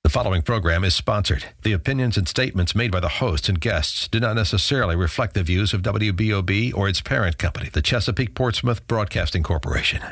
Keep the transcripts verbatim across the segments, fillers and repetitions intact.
The following program is sponsored. The opinions and statements made by the hosts and guests do not necessarily reflect the views of W B O B or its parent company, the Chesapeake Portsmouth Broadcasting Corporation.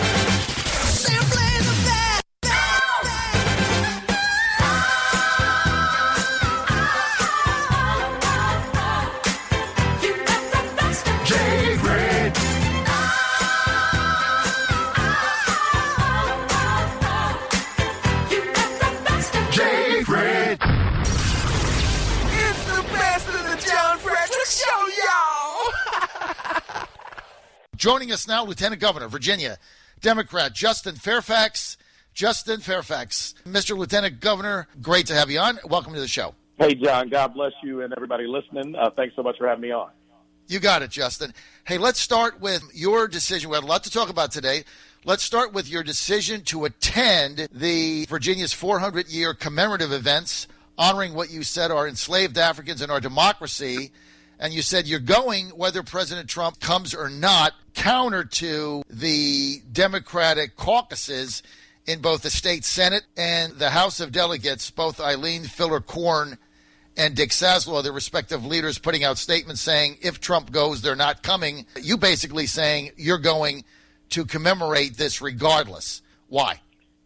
Joining us now, Lieutenant Governor, Virginia, Democrat Justin Fairfax. Justin Fairfax. Mister Lieutenant Governor, great to have you on. Welcome to the show. Hey, John. God bless you and everybody listening. Uh, thanks so much for having me on. You got it, Justin. Hey, let's start with your decision. We had a lot to talk about today. Let's start with your decision to attend the Virginia's four hundred year commemorative events honoring what you said are enslaved Africans in our democracy. And you said you're going whether President Trump comes or not, counter to the Democratic caucuses in both the state Senate and the House of Delegates, both Eileen Filler-Corn and Dick Zaslow, their respective leaders, putting out statements saying if Trump goes, they're not coming. You basically saying you're going to commemorate this regardless. Why?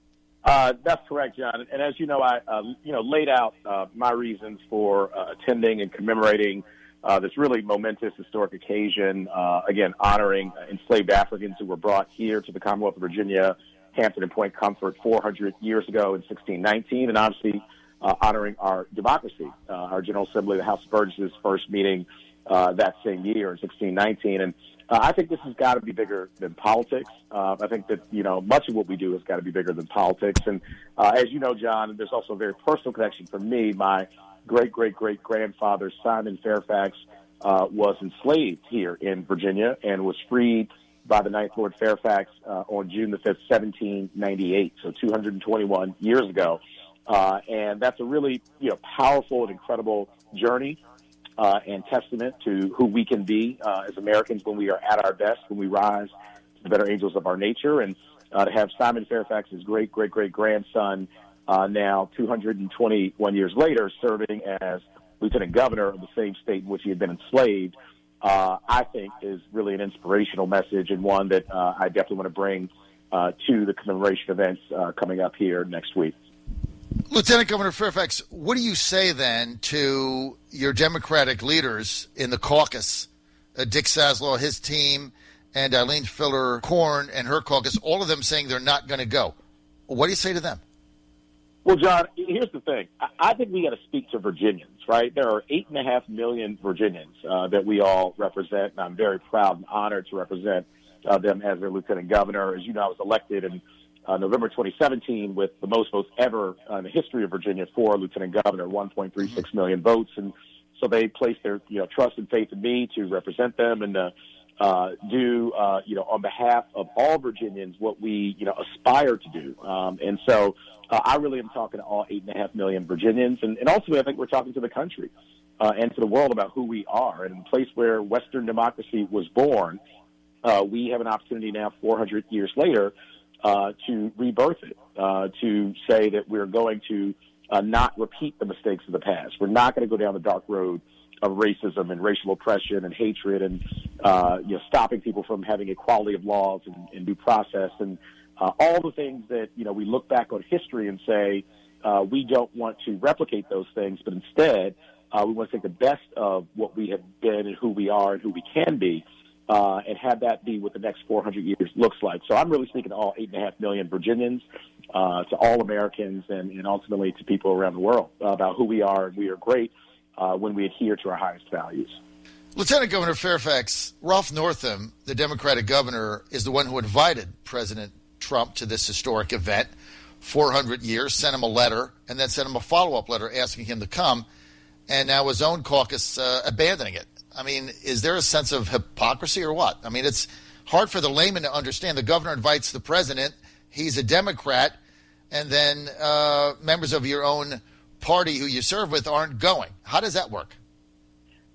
Uh, that's correct, John. And as you know, I uh, you know laid out uh, my reasons for uh, attending and commemorating Uh, this really momentous historic occasion, uh, again, honoring uh, enslaved Africans who were brought here to the Commonwealth of Virginia, Hampton and Point Comfort four hundred years ago in sixteen nineteen, and obviously uh, honoring our democracy, uh, our General Assembly, the House of Burgesses' first meeting uh, that same year in sixteen nineteen. And uh, I think this has got to be bigger than politics. Uh, I think that, you know, much of what we do has got to be bigger than politics. And uh, as you know, John, there's also a very personal connection for me. My great-great-great-grandfather, Simon Fairfax, uh, was enslaved here in Virginia and was freed by the ninth Lord Fairfax uh, on June the fifth, seventeen ninety-eight, so two hundred twenty-one years ago. Uh, and that's a really, you know, powerful and incredible journey uh, and testament to who we can be uh, as Americans when we are at our best, when we rise to the better angels of our nature. And uh, to have Simon Fairfax's great-great-great-grandson Uh, now, two hundred twenty-one years later, serving as lieutenant governor of the same state in which he had been enslaved, uh, I think is really an inspirational message and one that uh, I definitely want to bring uh, to the commemoration events uh, coming up here next week. Lieutenant Governor Fairfax, what do you say then to your Democratic leaders in the caucus, uh, Dick Zaslow, his team, and Eileen Filler-Corn and her caucus, all of them saying they're not going to go? What do you say to them? Well, John, here's the thing. I think we got to speak to Virginians, right? There are eight and a half million Virginians uh, that we all represent, and I'm very proud and honored to represent uh, them as their lieutenant governor. As you know, I was elected in uh, November twenty seventeen with the most votes ever uh, in the history of Virginia for lieutenant governor, one point three six million votes, and so they placed their you know trust and faith in me to represent them and uh, uh, do uh, you know on behalf of all Virginians what we you know aspire to do, um, and so. Uh, I really am talking to all eight and a half million Virginians, and, and ultimately I think we're talking to the country uh, and to the world about who we are. And in a place where Western democracy was born, uh, we have an opportunity now, four hundred years later, uh, to rebirth it, uh, to say that we're going to uh, not repeat the mistakes of the past. We're not going to go down the dark road of racism and racial oppression and hatred and uh, you know stopping people from having equality of laws and, and due process and Uh, all the things that, you know, we look back on history and say uh, we don't want to replicate those things, but instead uh, we want to take the best of what we have been and who we are and who we can be uh, and have that be what the next four hundred years looks like. So I'm really speaking to all eight and a half million Virginians, uh, to all Americans, and, and ultimately to people around the world about who we are. And we are great uh, when we adhere to our highest values. Lieutenant Governor Fairfax, Ralph Northam, the Democratic governor, is the one who invited President Trump to this historic event, four hundred years, sent him a letter, and then sent him a follow-up letter asking him to come, and now his own caucus uh, abandoning it. I mean, is there a sense of hypocrisy or what? I mean, it's hard for the layman to understand. The governor invites the president, he's a Democrat, and then uh, members of your own party who you serve with aren't going. How does that work?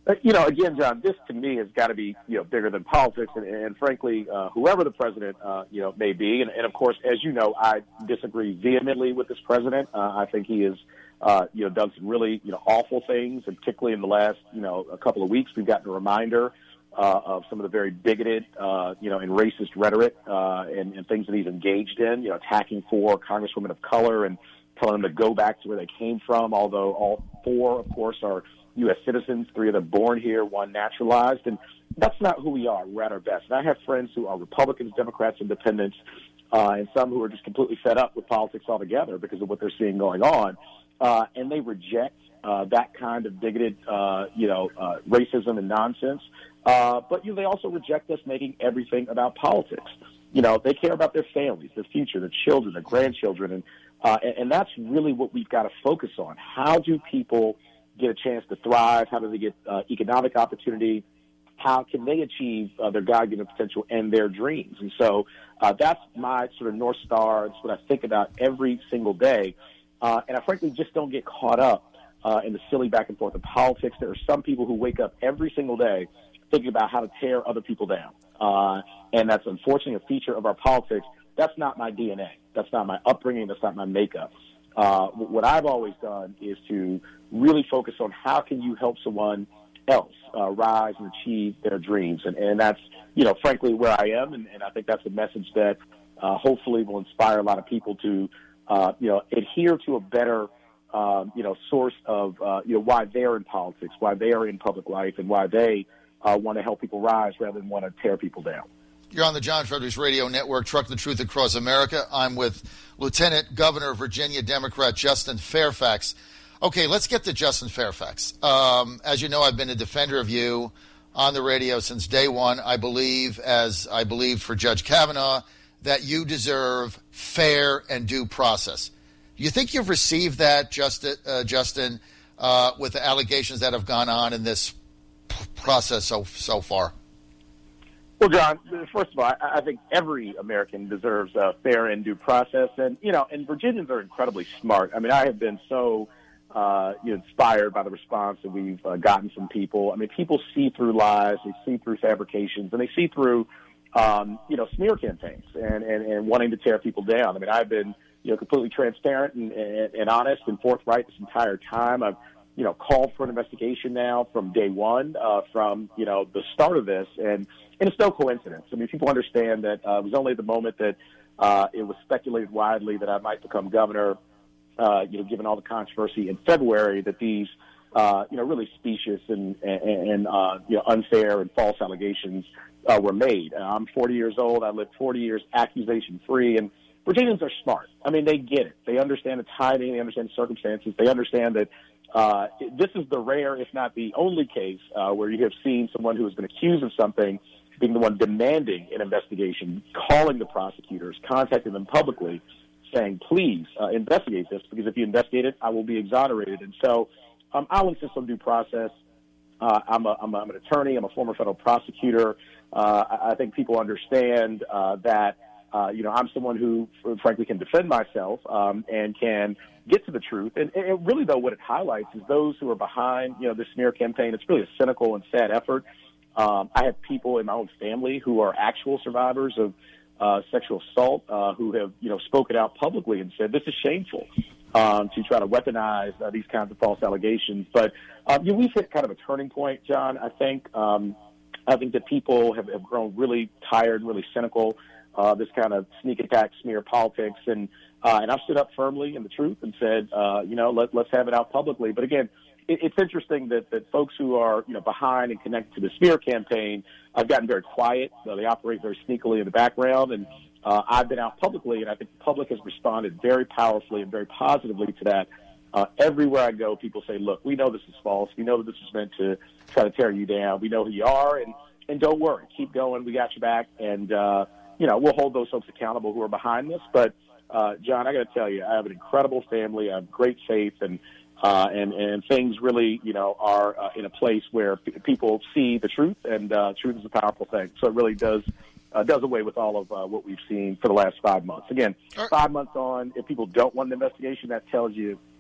You know, again, John, this to me has got to be, you know, bigger than politics. And, and frankly, uh, whoever the president, uh, you know, may be. And, and, of course, as you know, I disagree vehemently with this president. Uh, I think he has, uh, you know, done some really, you know, awful things. And particularly in the last, you know, a couple of weeks, we've gotten a reminder uh, of some of the very bigoted, uh, you know, and racist rhetoric uh, and, and things that he's engaged in, you know, attacking four congresswomen of color and telling them to go back to where they came from, although all four, of course, are U S citizens, three of them born here, one naturalized, and that's not who we are. We're at our best. And I have friends who are Republicans, Democrats, Independents, uh, and some who are just completely fed up with politics altogether because of what they're seeing going on, uh, and they reject uh, that kind of bigoted, uh, you know, uh, racism and nonsense. Uh, but you know, they also reject us making everything about politics. You know, they care about their families, their future, their children, their grandchildren, and uh, and, and that's really what we've got to focus on. How do people get a chance to thrive? How do they get uh, economic opportunity? How can they achieve uh, their God-given potential and their dreams? And so uh, that's my sort of North Star. It's what I think about every single day. Uh, and I frankly just don't get caught up uh, in the silly back and forth of politics. There are some people who wake up every single day thinking about how to tear other people down. Uh, and that's unfortunately a feature of our politics. That's not my D N A. That's not my upbringing. That's not my makeup. Uh, what I've always done is to really focus on how can you help someone else uh, rise and achieve their dreams. And, and that's, you know, frankly, where I am. And, and I think that's a message that uh, hopefully will inspire a lot of people to, uh, you know, adhere to a better, um, you know, source of, uh, you know, why they're in politics, why they are in public life, and why they uh, want to help people rise rather than want to tear people down. You're on the John Fredericks Radio Network, Truck the Truth Across America. I'm with Lieutenant Governor of Virginia, Democrat Justin Fairfax. Okay, let's get to Justin Fairfax. Um, as you know, I've been a defender of you on the radio since day one. I believe, as I believed for Judge Kavanaugh, that you deserve fair and due process. You think you've received that, Justin, uh, Justin uh, with the allegations that have gone on in this p- process so so far? Well, John, first of all, I, I think every American deserves a fair and due process. And, you know, and Virginians are incredibly smart. I mean, I have been so uh, you know, inspired by the response that we've uh, gotten from people. I mean, people see through lies, they see through fabrications, and they see through, um, you know, smear campaigns and, and, and wanting to tear people down. I mean, I've been, you know, completely transparent and, and, and honest and forthright this entire time. I've, you know, called for an investigation now from day one, uh, from, you know, the start of this. And, and it's no coincidence. I mean, people understand that uh, it was only at the moment that uh, it was speculated widely that I might become governor, uh, you know, given all the controversy in February, that these, uh, you know, really specious and, and, and uh, you know, unfair and false allegations uh, were made. Uh, I'm forty years old. I lived forty years accusation-free, and Virginians are smart. I mean, they get it. They understand the timing. They understand the circumstances. They understand that uh, this is the rare, if not the only case uh, where you have seen someone who has been accused of something being the one demanding an investigation, calling the prosecutors, contacting them publicly, saying, please uh, investigate this, because if you investigate it, I will be exonerated. And so um, I'll insist on due process. Uh, I'm, a, I'm, a, I'm an attorney. I'm a former federal prosecutor. Uh, I, I think people understand uh, that, uh, you know, I'm someone who, frankly, can defend myself um, and can get to the truth. And, and really, though, what it highlights is those who are behind, you know, this smear campaign. It's really a cynical and sad effort. Um, I have people in my own family who are actual survivors of uh, sexual assault uh, who have, you know, spoken out publicly and said this is shameful um, to try to weaponize uh, these kinds of false allegations. But um, you know, we've hit kind of a turning point, John. I think um, I think that people have, have grown really tired, really cynical. Uh, this kind of sneak attack, smear politics, and uh, and I've stood up firmly in the truth and said, uh, you know, let, let's have it out publicly. But again, it's interesting that, that folks who are, you know, behind and connected to the smear campaign have gotten very quiet. So they operate very sneakily in the background. And uh, I've been out publicly, and I think the public has responded very powerfully and very positively to that. Uh, everywhere I go, people say, look, we know this is false. We know that this is meant to try to tear you down. We know who you are, and, and don't worry. Keep going. We got your back. And, uh, you know, we'll hold those folks accountable who are behind this. But, uh, John, I got to tell you, I have an incredible family. I have great faith, and Uh, and, and things really, you know, are uh, in a place where p- people see the truth, and uh, truth is a powerful thing. So it really does uh, does away with all of uh, what we've seen for the last five months. Again, five months on, if people don't want an investigation, that tells you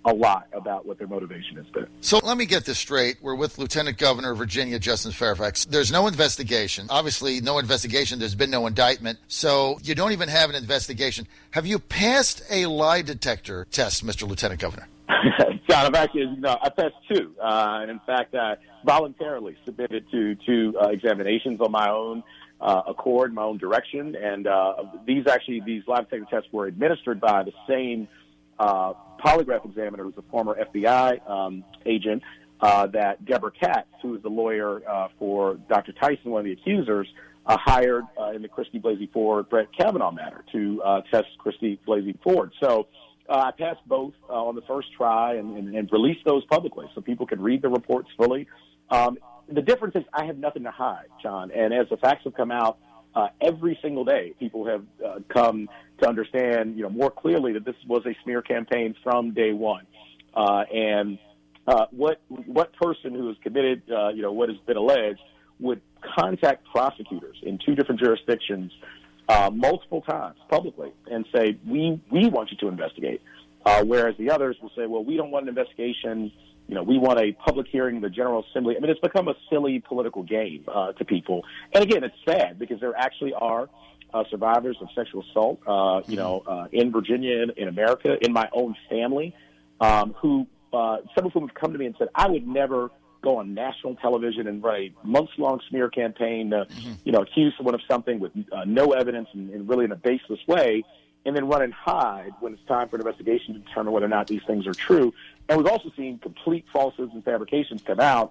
a lot about what their motivation has been. So let me get this straight. We're with Lieutenant Governor of Virginia, Justin Fairfax. There's no investigation. Obviously, no investigation. There's been no indictment. So you don't even have an investigation. Have you passed a lie detector test, Mister Lieutenant Governor? John, I've actually, you know, I passed two. Uh, and in fact, I voluntarily submitted to two uh, examinations on my own uh, accord, my own direction. And uh, these actually, these lie detector tests were administered by the same uh, polygraph examiner who's a former F B I um, agent uh, that Deborah Katz, who is the lawyer uh, for Doctor Tyson, one of the accusers, uh, hired uh, in the Christy Blasey Ford Brett Kavanaugh matter to uh, test Christy Blasey Ford. So uh, I passed both uh, on the first try and, and, and released those publicly so people could read the reports fully. Um, the difference is I have nothing to hide, John, and as the facts have come out, Uh, every single day, people have uh, come to understand, you know, more clearly that this was a smear campaign from day one. Uh, and uh, what what person who has committed, uh, you know, what has been alleged would contact prosecutors in two different jurisdictions uh, multiple times publicly and say, we we want you to investigate, uh, whereas the others will say, well, we don't want an investigation. You know, we want a public hearing in the General Assembly. I mean, it's become a silly political game uh, to people. And again, it's sad because there actually are uh, survivors of sexual assault, uh, you know, uh, in Virginia, in, in America, in my own family, um, who uh, some of whom have come to me and said, I would never go on national television and run a months-long smear campaign to, mm-hmm. you know, accuse someone of something with uh, no evidence and, and really in a baseless way, and then run and hide when it's time for an investigation to determine whether or not these things are true. And we've also seen complete falsehoods and fabrications come out,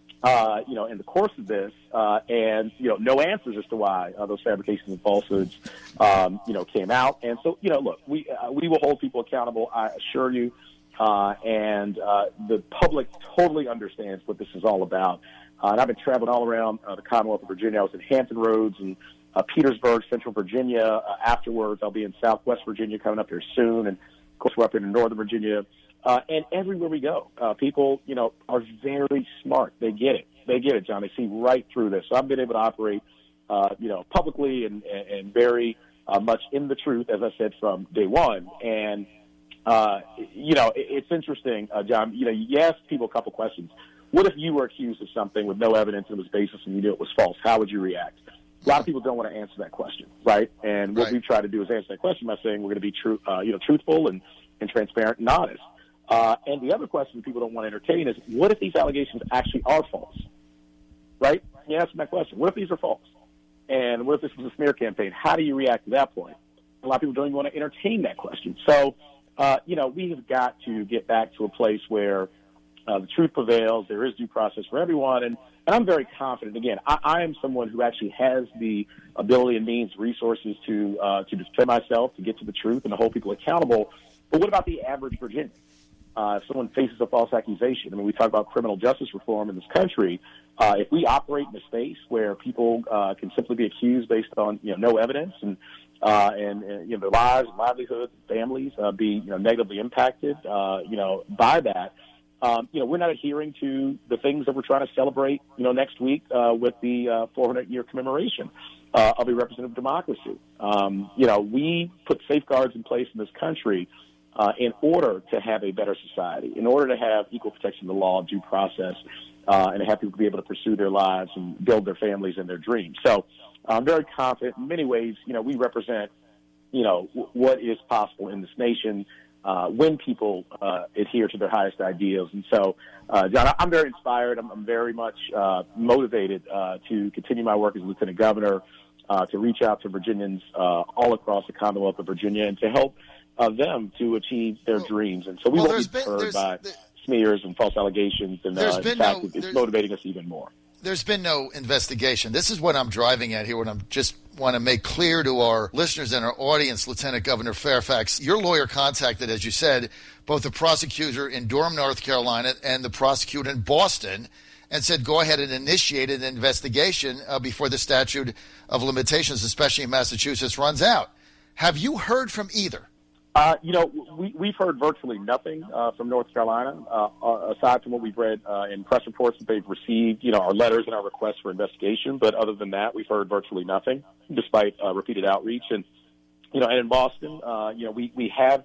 uh, you know, in the course of this, uh, and, you know, no answers as to why uh, those fabrications and falsehoods, um, you know, came out. And so, you know, look, we uh, we will hold people accountable, I assure you, uh, and uh, the public totally understands what this is all about. Uh, and I've been traveling all around uh, the Commonwealth of Virginia. I was in Hampton Roads and Uh, Petersburg, Central Virginia. Uh, afterwards, I'll be in Southwest Virginia coming up here soon. And, of course, we're up in Northern Virginia. Uh, and everywhere we go, uh, people, you know, are very smart. They get it. They get it, John. They see right through this. So I've been able to operate, uh, you know, publicly and, and, and very uh, much in the truth, as I said, from day one. And, uh, you know, it, it's interesting, uh, John. You know, you ask people a couple questions. What if you were accused of something with no evidence and it was baseless and you knew it was false? How would you react? A lot of people don't want to answer that question, right? And what right. we try to do is answer that question by saying we're going to be true, uh, you know, truthful and, and transparent and honest. Uh, and the other question people don't want to entertain is, what if these allegations actually are false, right? You ask them that question. What if these are false? And what if this was a smear campaign? How do you react to that point? A lot of people don't even want to entertain that question. So, uh, you know, we have got to get back to a place where uh, the truth prevails. There is due process for everyone. And And I'm very confident. Again, I, I am someone who actually has the ability and means, resources to uh, to defend myself, to get to the truth, and to hold people accountable. But what about the average Virginian? Uh, if someone faces a false accusation, I mean, we talk about criminal justice reform in this country. Uh, if we operate in a space where people uh, can simply be accused based on, you know, no evidence, and uh, and, and you know, their lives, and livelihoods, and families uh, be, you know, negatively impacted, uh, you know, by that. Um, you know, we're not adhering to the things that we're trying to celebrate, you know, next week uh, with the uh, four hundred year commemoration uh, of a representative democracy. Um, you know, we put safeguards in place in this country uh, in order to have a better society, in order to have equal protection of the law, due process, uh, and to have people be able to pursue their lives and build their families and their dreams. So I'm very confident. In many ways, you know, we represent, you know, w- what is possible in this nation. Uh, when people uh, adhere to their highest ideals. And so, uh, John, I'm very inspired. I'm, I'm very much uh, motivated uh, to continue my work as Lieutenant Governor, uh, to reach out to Virginians uh, all across the Commonwealth of Virginia and to help uh, them to achieve their well, dreams. And so we well, won't be deterred by there, smears and false allegations. And uh, in fact, no, it's motivating us even more. There's been no investigation. This is what I'm driving at here, what I'm just want to make clear to our listeners and our audience, Lieutenant Governor Fairfax. Your lawyer contacted, as you said, both the prosecutor in Durham, North Carolina, and the prosecutor in Boston, and said go ahead and initiate an investigation uh, before the statute of limitations, especially in Massachusetts, runs out. Have you heard from either? Uh, you know, we, we've heard virtually nothing uh, from North Carolina, uh, aside from what we've read uh, in press reports that they've received, you know, our letters and our requests for investigation. But other than that, we've heard virtually nothing, despite uh, repeated outreach. And, you know, and in Boston, uh, you know, we, we have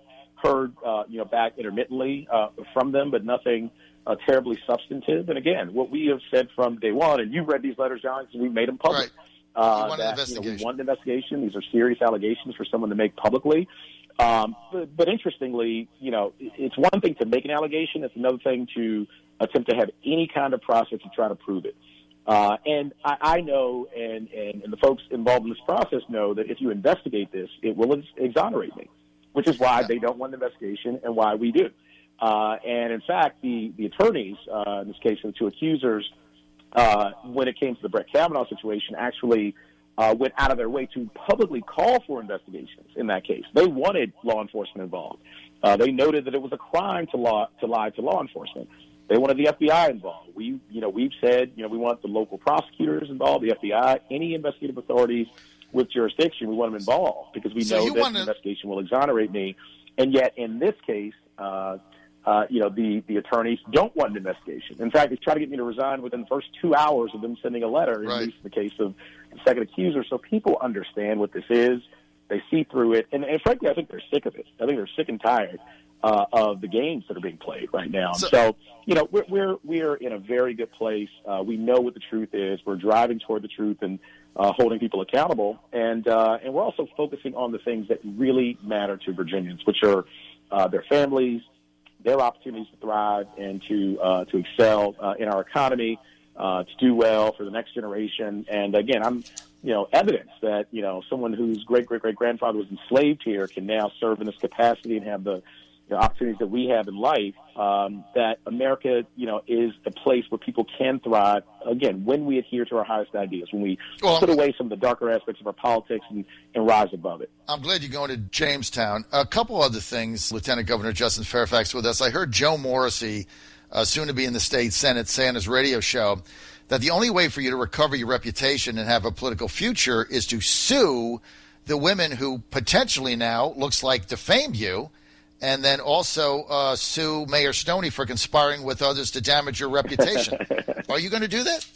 heard, uh, you know, back intermittently uh, from them, but nothing uh, terribly substantive. And again, what we have said from day one, and you've read these letters, John, because we made them public. Right. Uh, you want that, an investigation. You know, we want an investigation. These are serious allegations for someone to make publicly. Um, but, but interestingly, you know, it's one thing to make an allegation. It's another thing to attempt to have any kind of process to try to prove it. Uh, and I, I know, and, and, and the folks involved in this process know that if you investigate this, it will ex- exonerate me, which is why they don't want an investigation and why we do. Uh, and in fact, the, the attorneys, uh, in this case, the two accusers, uh, when it came to the Brett Kavanaugh situation, actually uh, went out of their way to publicly call for investigations in that case. They wanted law enforcement involved. Uh, they noted that it was a crime to, law, to lie to law enforcement. They wanted the F B I involved. We, you know, we've said, you know, we want the local prosecutors involved, the F B I, any investigative authorities with jurisdiction. We want them involved because we so know that wanna... the investigation will exonerate me. And yet, in this case, uh, uh, you know, the, the attorneys don't want an investigation. In fact, they try to get me to resign within the first two hours of them sending a letter, right. at least in the case of the second accuser. So people understand what this is. They see through it. And, and frankly, I think they're sick of it. I think they're sick and tired uh, of the games that are being played right now. So, so you know, we're, we're, we're in a very good place. Uh, we know what the truth is. We're driving toward the truth and uh, holding people accountable. And, uh, and we're also focusing on the things that really matter to Virginians, which are uh, their families, their opportunities to thrive and to uh, to excel uh, in our economy, uh, to do well for the next generation. And again, I'm, you know, evidence that, you know, someone whose great great great grandfather was enslaved here can now serve in this capacity and have the, the opportunities that we have in life. Um, that America, you know, is a place where people can thrive. Again, when we adhere to our highest ideas, when we well, put away some of the darker aspects of our politics and, and rise above it. I'm glad you're going to Jamestown. A couple other things, Lieutenant Governor Justin Fairfax with us. I heard Joe Morrissey, uh, soon to be in the state Senate, say on his radio show that the only way for you to recover your reputation and have a political future is to sue the women who potentially now looks like defamed you, and then also uh, sue Mayor Stoney for conspiring with others to damage your reputation. Are you going to do that?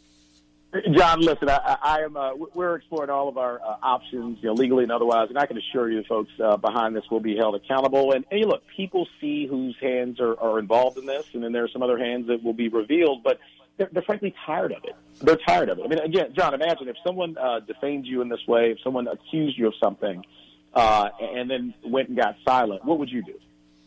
John, listen, I, I am. Uh, we're exploring all of our uh, options, you know, legally and otherwise, and I can assure you, the folks uh, behind this will be held accountable. And, and look, people see whose hands are, are involved in this, and then there are some other hands that will be revealed. But they're, they're frankly tired of it. They're tired of it. I mean, again, John, imagine if someone uh, defamed you in this way, if someone accused you of something, uh, and then went and got silent. What would you do?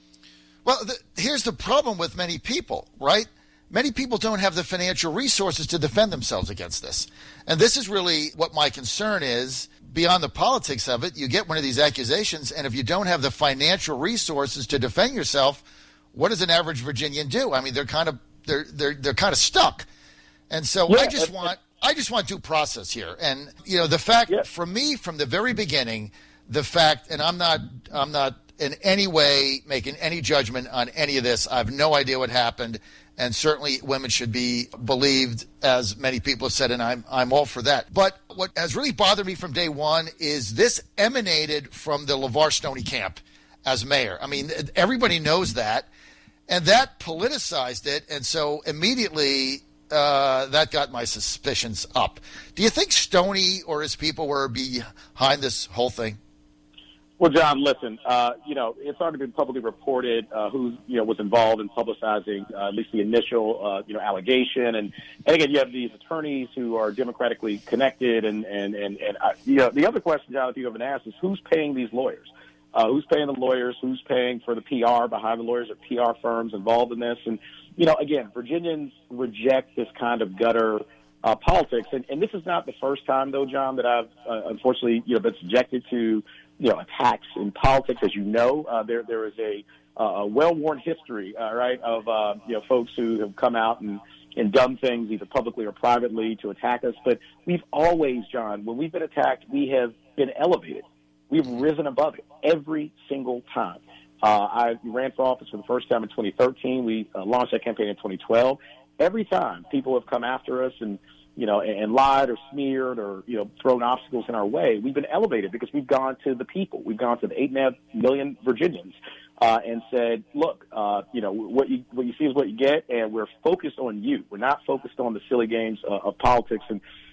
Well, the, here's the problem with many people, right? Many people don't have the financial resources to defend themselves against this. And this is really what my concern is. Beyond the politics of it, you get one of these accusations, and if you don't have the financial resources to defend yourself, what does an average Virginian do? I mean, they're kind of they're they're they're kind of stuck. And so yeah, I just uh, want I just want due process here. And you know, the fact yeah. for me from the very beginning, the fact, and I'm not I'm not in any way making any judgment on any of this. I have no idea what happened. And certainly women should be believed, as many people have said, and I'm I'm all for that. But what has really bothered me from day one is this emanated from the LeVar Stoney camp as mayor. I mean, everybody knows that, and that politicized it, and so immediately uh, that got my suspicions up. Do you think Stoney or his people were behind this whole thing? Well, John, listen, uh, you know, it's already been publicly reported uh, who, you know, was involved in publicizing uh, at least the initial, uh, you know, allegation. And, and again, you have these attorneys who are democratically connected. And, and, and, and uh, you know, the other question, John, that you haven't asked is who's paying these lawyers? Uh, who's paying the lawyers? Who's paying for the P R behind the lawyers or P R firms involved in this? And, you know, again, Virginians reject this kind of gutter uh, politics. And, and this is not the first time, though, John, that I've uh, unfortunately, you know, been subjected to you know, attacks in politics. As you know, uh, there there is a, uh, a well-worn history, uh, right, of uh, you know folks who have come out and, and done things either publicly or privately to attack us. But we've always, John, when we've been attacked, we have been elevated. We've risen above it every single time. Uh, I ran for office for the first time in twenty thirteen. We uh, launched that campaign in twenty twelve. Every time people have come after us and you know, and lied or smeared or, you know, thrown obstacles in our way, we've been elevated because we've gone to the people. We've gone to the eight and a half million Virginians uh, and said, look, uh, you know, what you what you see is what you get, and we're focused on you. We're not focused on the silly games uh, of politics. And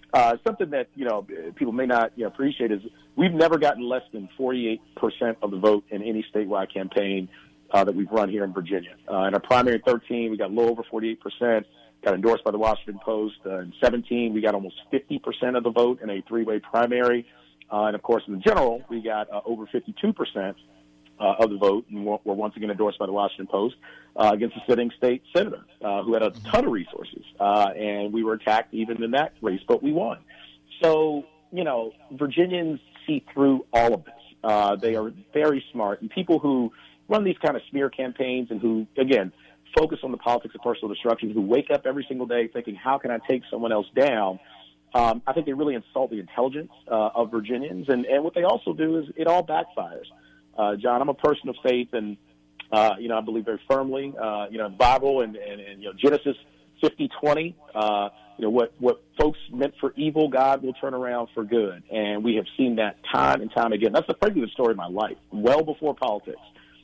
uh, something that, you know, people may not you know, appreciate is we've never gotten less than forty-eight percent of the vote in any statewide campaign uh, that we've run here in Virginia. Uh, in our primary thirteen, we got a little over forty-eight percent, got endorsed by the Washington Post. Uh, in seventeen, we got almost fifty percent of the vote in a three-way primary. Uh, and, of course, in the general, we got uh, over fifty-two percent uh, of the vote, and we're, we're once again endorsed by the Washington Post uh, against a sitting state senator uh, who had a ton of resources. Uh, and we were attacked even in that race, but we won. So, you know, Virginians see through all of this. Uh, they are very smart. And people who run these kind of smear campaigns and who, again, focus on the politics of personal destruction, who wake up every single day thinking, how can I take someone else down? Um, I think they really insult the intelligence uh, of Virginians. And, and what they also do is it all backfires. Uh, John, I'm a person of faith, and, uh, you know, I believe very firmly, uh, you know, in the Bible and, and, and, you know, Genesis fifty twenty, uh, you know, what, what folks meant for evil, God will turn around for good. And we have seen that time and time again. That's the frankly the story of my life, well before politics.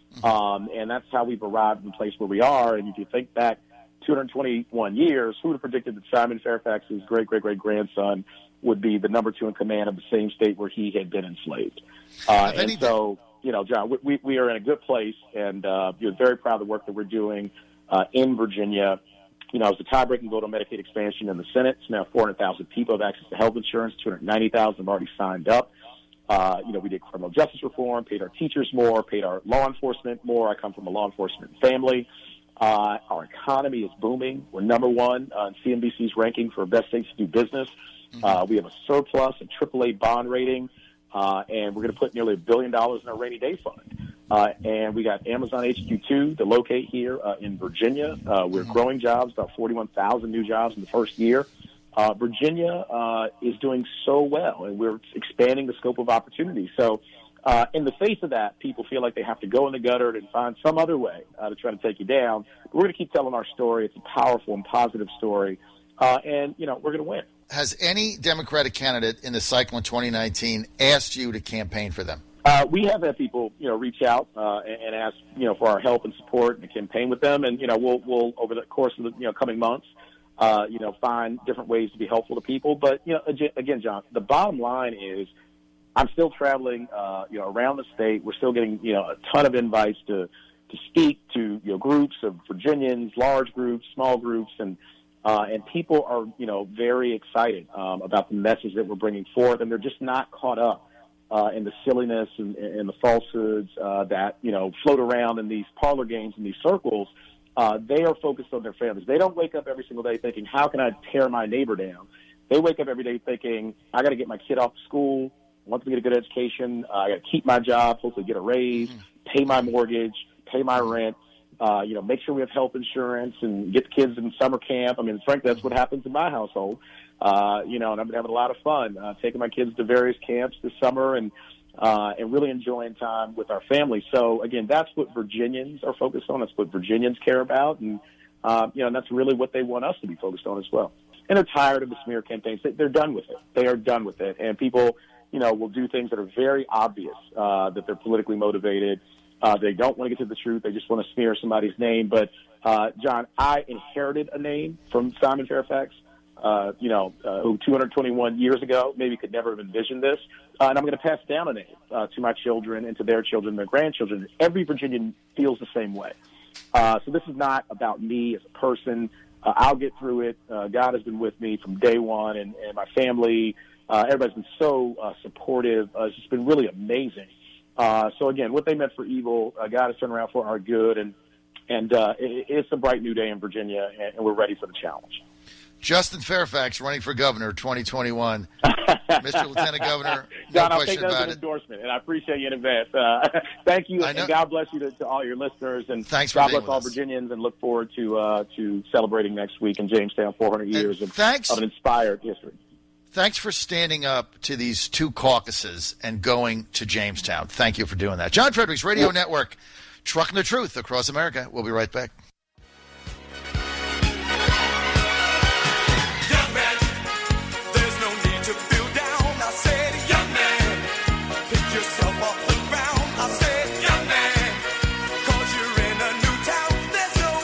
Um, and that's how we've arrived in the place where we are. And if you think back two hundred twenty-one years, who would have predicted that Simon Fairfax's great-great-great-grandson would be the number two in command of the same state where he had been enslaved? Uh, and so, you know, John, we, we are in a good place, and uh, we're very proud of the work that we're doing uh, in Virginia. You know, it was a tie-breaking vote on Medicaid expansion in the Senate. It's now four hundred thousand people have access to health insurance. two hundred ninety thousand have already signed up. Uh, you know, we did criminal justice reform, paid our teachers more, paid our law enforcement more. I come from a law enforcement family. Uh, our economy is booming. We're number one on C N B C's ranking for best states to do business. Mm-hmm. Uh, we have a surplus, a triple A bond rating, uh, and we're going to put nearly a billion dollars in our rainy day fund. Uh, and we got Amazon H Q two to locate here uh, in Virginia. Uh, we're mm-hmm. growing jobs, about forty-one thousand new jobs in the first year. Uh, Virginia uh, is doing so well, and we're expanding the scope of opportunity. So uh, in the face of that, people feel like they have to go in the gutter and find some other way uh, to try to take you down. But we're going to keep telling our story. It's a powerful and positive story, uh, and, you know, we're going to win. Has any Democratic candidate in the cycle in twenty nineteen asked you to campaign for them? Uh, we have had people, you know, reach out uh, and, and ask, you know, for our help and support and campaign with them. And, you know, we'll, we'll over the course of the, you know, coming months, Uh, you know, find different ways to be helpful to people. But, you know, again, John, the bottom line is I'm still traveling, uh, you know, around the state. We're still getting, you know, a ton of invites to, to speak to, you know, groups of Virginians, large groups, small groups, and uh, and people are, you know, very excited um, about the message that we're bringing forth, and they're just not caught up uh, in the silliness and, and the falsehoods uh, that, you know, float around in these parlor games and these circles. Uh, they are focused on their families. They don't wake up every single day thinking, how can I tear my neighbor down? They wake up every day thinking, I got to get my kid off to school, I want them to get a good education, uh, I got to keep my job, hopefully get a raise, pay my mortgage, pay my rent, uh, you know, make sure we have health insurance and get the kids in summer camp. I mean, frankly, that's what happens in my household. Uh, you know, and I've been having a lot of fun uh, taking my kids to various camps this summer and Uh, and really enjoying time with our family. So, again, that's what Virginians are focused on. That's what Virginians care about. And, uh, you know, and that's really what they want us to be focused on as well. And they're tired of the smear campaigns. They're done with it. They are done with it. And people, you know, will do things that are very obvious, uh, that they're politically motivated. Uh, they don't want to get to the truth. They just want to smear somebody's name. But, uh, John, I inherited a name from Simon Fairfax. Uh, you know, uh, who two hundred twenty-one years ago maybe could never have envisioned this. Uh, and I'm going to pass down a name uh, to my children and to their children, their grandchildren. Every Virginian feels the same way. Uh, so this is not about me as a person. Uh, I'll get through it. Uh, God has been with me from day one, and, and my family. Uh, everybody's been so uh, supportive. Uh, it's just been really amazing. Uh, so, again, what they meant for evil, uh, God has turned around for our good. And, and uh, it, it's a bright new day in Virginia, and, and we're ready for the challenge. Justin Fairfax running for governor twenty twenty-one. Mister Lieutenant Governor, no John, I'll question take that about as an it. endorsement, and I appreciate you in advance. Uh, thank you, and God bless you to, to all your listeners, and Thanks for God being bless with all us. Virginians, and look forward to uh, to celebrating next week in Jamestown four hundred years of, thanks. of an inspired history. Thanks for standing up to these two caucuses and going to Jamestown. Thank you for doing that. John Fredericks Radio yeah. Network, trucking the truth across America. We'll be right back.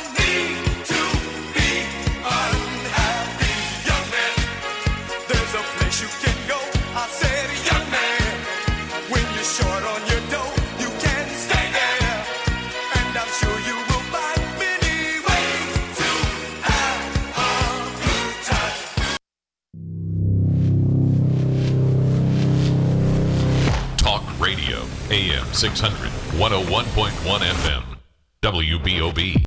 There's a six hundred, one oh one point one F M. W B O B.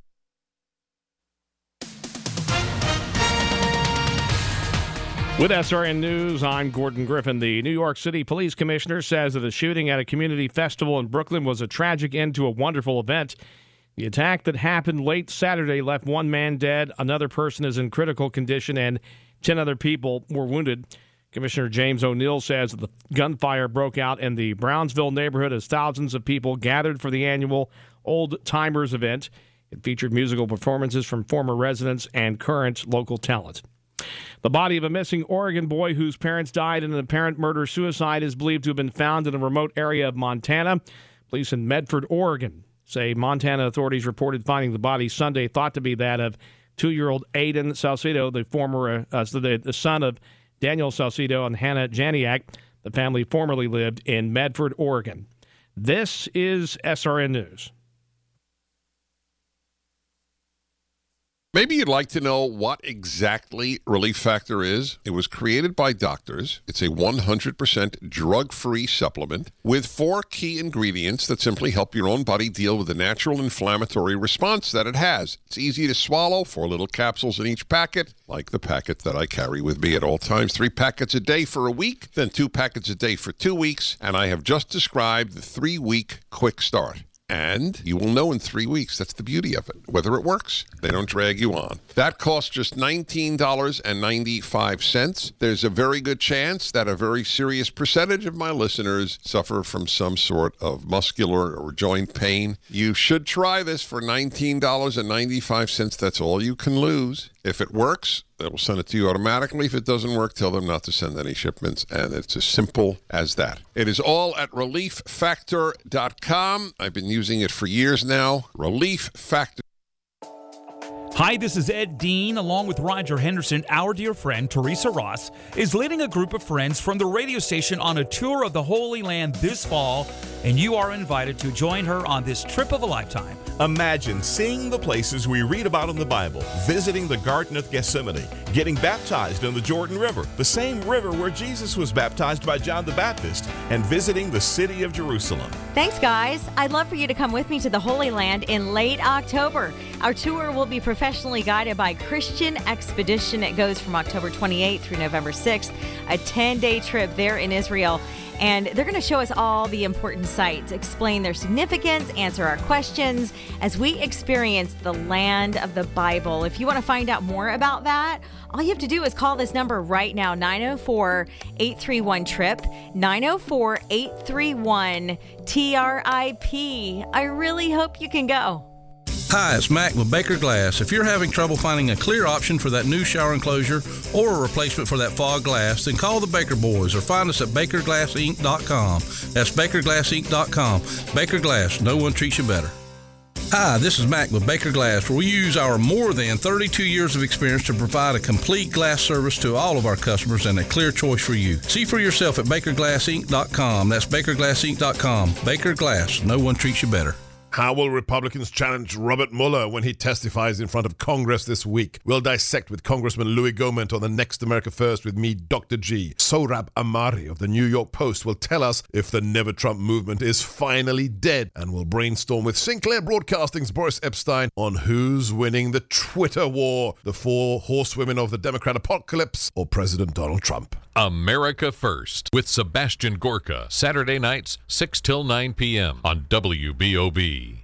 With S R N News, I'm Gordon Griffin. The New York City Police Commissioner says that a shooting at a community festival in Brooklyn was a tragic end to a wonderful event. The attack that happened late Saturday left one man dead, another person is in critical condition, and ten other people were wounded. Commissioner James O'Neill says that the gunfire broke out in the Brownsville neighborhood as thousands of people gathered for the annual Old Timers event. It featured musical performances from former residents and current local talent. The body of a missing Oregon boy whose parents died in an apparent murder-suicide is believed to have been found in a remote area of Montana. Police in Medford, Oregon, say Montana authorities reported finding the body Sunday, thought to be that of two-year-old Aiden Salcido, the former uh, the, the son of Daniel Salcido and Hannah Janiak. The family formerly lived in Medford, Oregon. This is S R N News. Maybe you'd like to know what exactly Relief Factor is. It was created by doctors. It's a one hundred percent drug-free supplement with four key ingredients that simply help your own body deal with the natural inflammatory response that it has. It's easy to swallow, four little capsules in each packet, like the packet that I carry with me at all times. Three packets a day for a week, then two packets a day for two weeks, and I have just described the three-week quick start. And you will know in three weeks. That's the beauty of it. Whether it works, they don't drag you on. That costs just nineteen dollars and ninety-five cents. There's a very good chance that a very serious percentage of my listeners suffer from some sort of muscular or joint pain. You should try this for nineteen dollars and ninety-five cents. That's all you can lose. If it works, they will send it to you automatically. If it doesn't work, tell them not to send any shipments, and it's as simple as that. It is all at relief factor dot com. I've been using it for years now. Relief Factor. Hi, this is Ed Dean. Along with Roger Henderson, our dear friend Teresa Ross is leading a group of friends from the radio station on a tour of the Holy Land this fall, and you are invited to join her on this trip of a lifetime. Imagine seeing the places we read about in the Bible, visiting the Garden of Gethsemane, getting baptized in the Jordan River, the same river where Jesus was baptized by John the Baptist, and visiting the city of Jerusalem. Thanks, guys. I'd love for you to come with me to the Holy Land in late October. Our tour will be professionally guided by Christian Expedition. It goes from October twenty-eighth through November sixth, a ten-day trip there in Israel. And they're going to show us all the important sites, explain their significance, answer our questions as we experience the land of the Bible. If you want to find out more about that, all you have to do is call this number right now, nine oh four, eight three one, T R I P, nine oh four, eight three one, T R I P. I really hope you can go. Hi, it's Mac with Baker Glass. If you're having trouble finding a clear option for that new shower enclosure or a replacement for that fog glass, then call the Baker Boys or find us at baker glass inc dot com. That's baker glass inc dot com. Baker Glass, no one treats you better. Hi, this is Mac with Baker Glass, where we use our more than thirty-two years of experience to provide a complete glass service to all of our customers and a clear choice for you. See for yourself at baker glass inc dot com. That's baker glass inc dot com. Baker Glass, no one treats you better. How will Republicans challenge Robert Mueller when he testifies in front of Congress this week? We'll dissect with Congressman Louis Gohmert on the next America First with me, Doctor G. Sohrab Ahmari of the New York Post will tell us if the Never Trump movement is finally dead, and we'll brainstorm with Sinclair Broadcasting's Boris Epstein on who's winning the Twitter war, the four horsewomen of the Democrat apocalypse or President Donald Trump. America First with Sebastian Gorka, Saturday nights, six till nine p.m. on W B O B.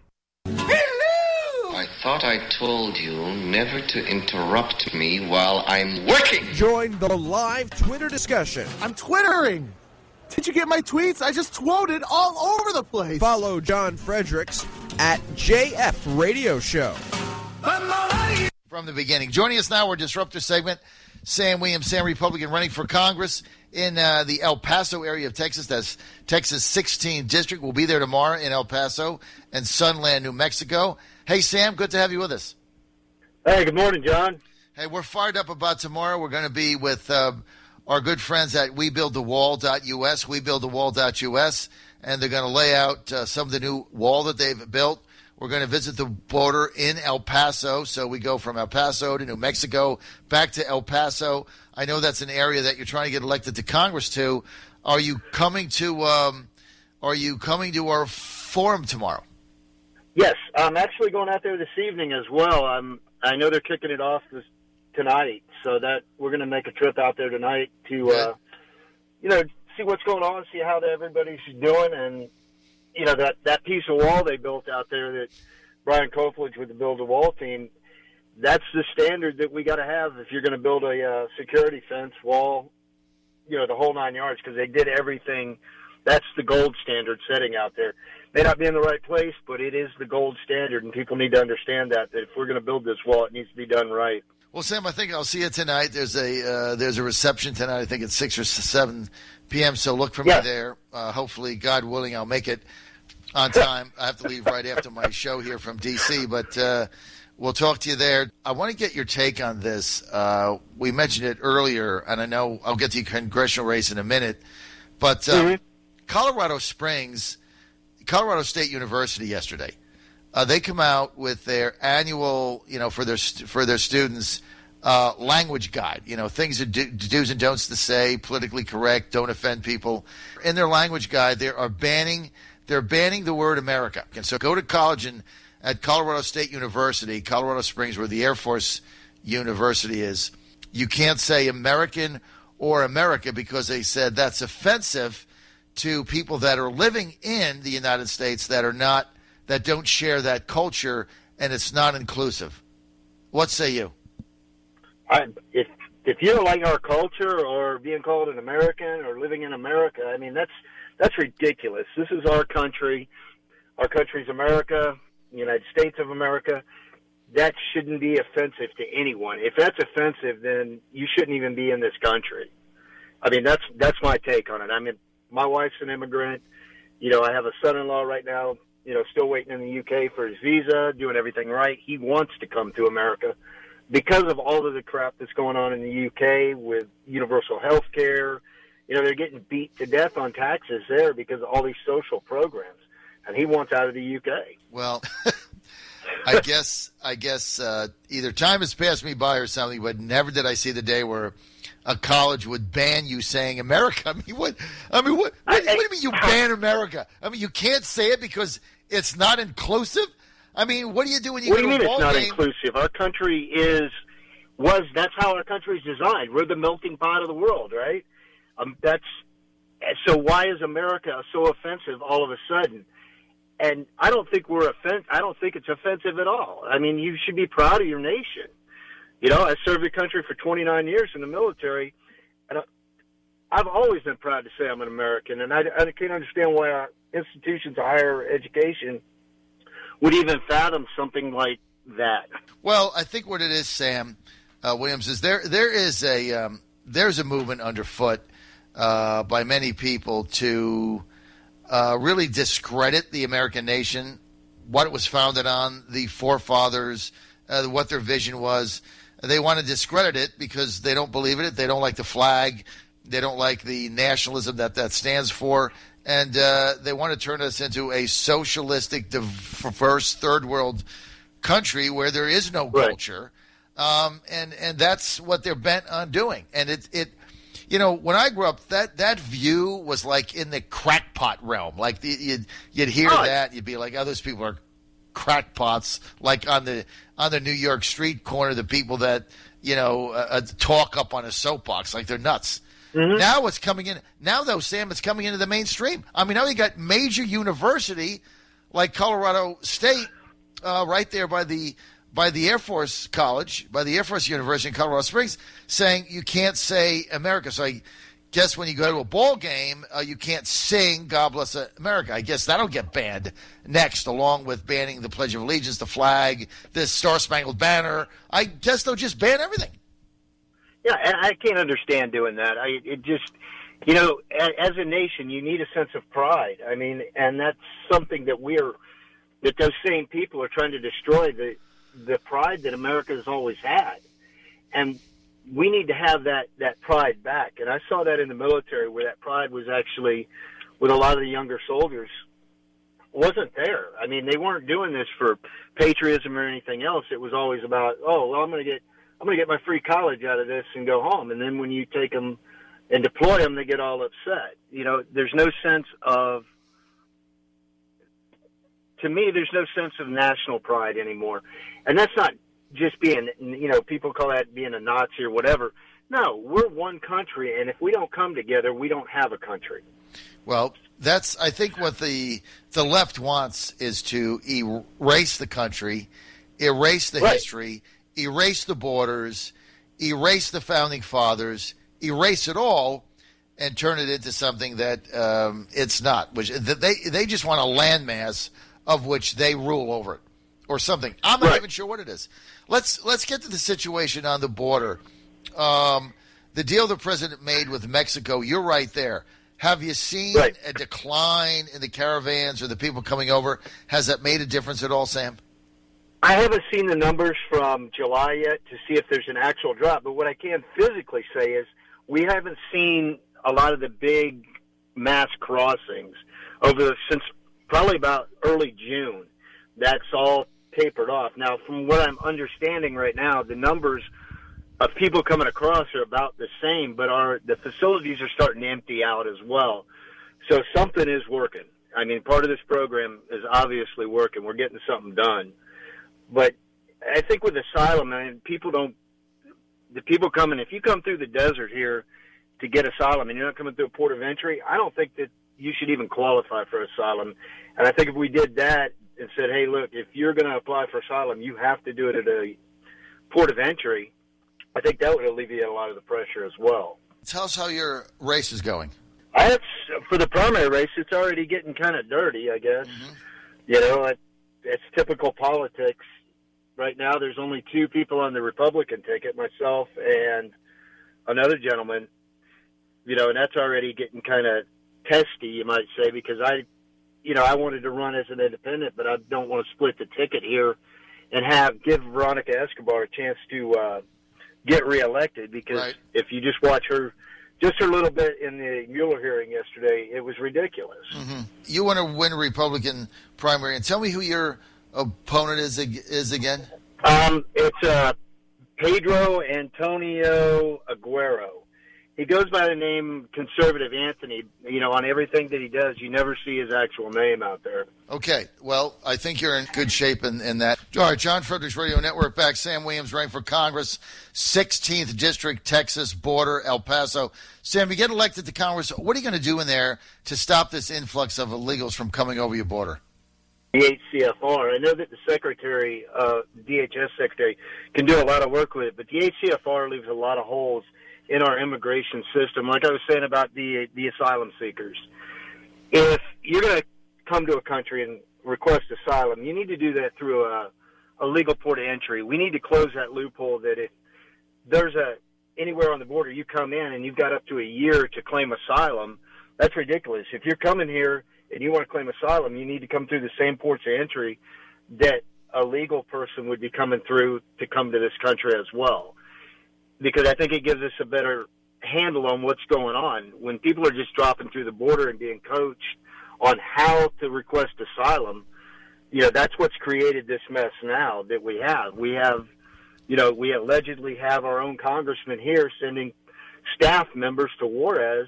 Hello! I thought I told you never to interrupt me while I'm working. Join the live Twitter discussion. I'm twittering. Did you get my tweets? I just tweeted all over the place. Follow John Fredericks at J F Radio Show. From the beginning. Joining us now, our Disruptor segment, Sam Williams, Sam Republican, running for Congress in uh, the El Paso area of Texas. That's Texas sixteenth District. We'll be there tomorrow in El Paso and Sunland, New Mexico. Hey, Sam, good to have you with us. Hey, good morning, John. Hey, we're fired up about tomorrow. We're going to be with uh, our good friends at we build the wall dot U S, we build the wall dot U S, and they're going to lay out uh, some of the new wall that they've built. We're going to visit the border in El Paso. So we go from El Paso to New Mexico, back to El Paso. I know that's an area that you're trying to get elected to Congress to. Are you coming to um, are you coming to our forum tomorrow? Yes, I'm actually going out there this evening as well. I'm, I know they're kicking it off this, tonight, so that we're going to make a trip out there tonight to, uh, you know, see what's going on, see how everybody's doing, and, you know, that, that piece of wall they built out there that Brian Koflich with the Build a Wall team, that's the standard that we got to have if you're going to build a uh, security fence, wall, you know, the whole nine yards, because they did everything. That's the gold standard setting out there. May not be in the right place, but it is the gold standard, and people need to understand that, that if we're going to build this wall, it needs to be done right. Well, Sam, I think I'll see you tonight. There's a uh, there's a reception tonight. I think it's six or seven p.m., so look for yeah. me there. Uh, hopefully, God willing, I'll make it on time. I have to leave right after my show here from D C, but uh, we'll talk to you there. I want to get your take on this. Uh, we mentioned it earlier, and I know I'll get to your congressional race in a minute, but uh, mm-hmm. Colorado Springs, Colorado State University yesterday, Uh, they come out with their annual, you know, for their for their students, uh, language guide. You know, things that do, do's and don'ts to say, politically correct, don't offend people. In their language guide, they are banning they're banning the word America. And so, go to college in, at Colorado State University, Colorado Springs, where the Air Force University is. You can't say American or America because they said that's offensive to people that are living in the United States that are not. that don't share that culture, and it's not inclusive. What say you? I, if if you don't like our culture or being called an American or living in America, I mean, that's that's ridiculous. This is our country. Our country's America, the United States of America. That shouldn't be offensive to anyone. If that's offensive, then you shouldn't even be in this country. I mean, that's that's my take on it. I mean, my wife's an immigrant. You know, I have a son-in-law right now, you know, still waiting in the U K for his visa, doing everything right. He wants to come to America because of all of the crap that's going on in the U K with universal health care. You know, they're getting beat to death on taxes there because of all these social programs. And he wants out of the U K. Well, I guess I guess uh, either time has passed me by or something, but never did I see the day where a college would ban you saying America. I mean, what? I mean, what? What, what do you mean you ban America? I mean, you can't say it because it's not inclusive. I mean, what do you do when you what go do you to a mean ball it's not game? inclusive? Our country is was that's how our country's designed. We're the melting pot of the world, right? Um, that's so. Why is America so offensive all of a sudden? And I don't think we're offen- I don't think it's offensive at all. I mean, you should be proud of your nation. You know, I served the country for twenty-nine years in the military, and I, I've always been proud to say I'm an American, and I, I can't understand why our institutions of higher education would even fathom something like that. Well, I think what it is, Sam uh, Williams, is there there is a um, there's a movement underfoot uh, by many people to uh, really discredit the American nation, what it was founded on, the forefathers, uh, what their vision was. They want to discredit it because they don't believe in it. They don't like the flag. They don't like the nationalism that that stands for. And uh, they want to turn us into a socialistic, diverse, third world country where there is no right. culture. Um, and, and that's what they're bent on doing. And it, it, you know, when I grew up, that, that view was like in the crackpot realm. Like the, you'd, you'd hear oh, that, and you'd be like, oh, those people are crackpots, like on the on the New York street corner, the people that, you know, uh, talk up on a soapbox like they're nuts. Mm-hmm. Now it's coming in. Now, though, Sam, it's coming into the mainstream. I mean, now you got major university like Colorado State uh, right there by the by the Air Force College, by the Air Force University in Colorado Springs, saying you can't say America. So I guess when you go to a ball game, uh, you can't sing God Bless America. I guess that'll get banned next, along with banning the Pledge of Allegiance, the flag, the Star-Spangled Banner. I guess they'll just ban everything. Yeah, and I can't understand doing that. I it just, you know, as a nation, you need a sense of pride. I mean, and that's something that we're, that those same people are trying to destroy, the the pride that America has always had. And we need to have that, that pride back. And I saw that in the military, where that pride was actually, with a lot of the younger soldiers, wasn't there. I mean, they weren't doing this for patriotism or anything else. It was always about, oh, well, I'm going to get, I'm going to get my free college out of this and go home. And then when you take them and deploy them, they get all upset. You know, there's no sense of to me, there's no sense of national pride anymore. And that's not just being, you know, people call that being a Nazi or whatever. No, we're one country, and if we don't come together, we don't have a country. Well, that's, I think, what the the left wants is to erase the country, erase the right. history, erase the borders, erase the founding fathers, erase it all, and turn it into something that um, it's not. Which they they just want a landmass of which they rule over it, or something. I'm not right. even sure what it is. Let's let's get to the situation on the border. Um, the deal the president made with Mexico. You're right there. Have you seen right. a decline in the caravans or the people coming over? Has that made a difference at all, Sam? I haven't seen the numbers from July yet to see if there's an actual drop, but what I can physically say is we haven't seen a lot of the big mass crossings over the, since probably about early June. That's all tapered off. Now, from what I'm understanding right now, the numbers of people coming across are about the same, but our the facilities are starting to empty out as well. So something is working. I mean, part of this program is obviously working. We're getting something done. But I think with asylum, I mean, people don't, the people coming, if you come through the desert here to get asylum and you're not coming through a port of entry, I don't think that you should even qualify for asylum. And I think if we did that and said, hey, look, if you're going to apply for asylum, you have to do it at a port of entry, I think that would alleviate a lot of the pressure as well. Tell us how your race is going. I, for the primary race, it's already getting kind of dirty, I guess. Mm-hmm. You know, it, it's typical politics. Right now, there's only two people on the Republican ticket, myself and another gentleman. You know, and that's already getting kind of testy, you might say, because I, you know, I wanted to run as an independent, but I don't want to split the ticket here and have give Veronica Escobar a chance to uh, get reelected. Because right. if you just watch her, just her little bit in the Mueller hearing yesterday, it was ridiculous. Mm-hmm. You want to win a Republican primary, and tell me who your opponent is is again. Um, it's uh, Pedro Antonio Aguero. He goes by the name Conservative Anthony. You know, on everything that he does, you never see his actual name out there. Okay. Well, I think you're in good shape in, in that. All right, John Fredericks Radio Network back. Sam Williams running for Congress, sixteenth District, Texas border, El Paso. Sam, you get elected to Congress. What are you going to do in there to stop this influx of illegals from coming over your border? The H C F R. I know that the secretary, uh, D H S secretary, can do a lot of work with it, but the H C F R leaves a lot of holes in our immigration system. Like I was saying about the the asylum seekers. If you're going to come to a country and request asylum, you need to do that through a, a legal port of entry. We need to close that loophole that if there's a anywhere on the border you come in and you've got up to a year to claim asylum, that's ridiculous. If you're coming here and you want to claim asylum, you need to come through the same ports of entry that a legal person would be coming through to come to this country as well. Because I think it gives us a better handle on what's going on. When people are just dropping through the border and being coached on how to request asylum, you know, that's what's created this mess now that we have. We have, you know, we allegedly have our own congressman here sending staff members to Juarez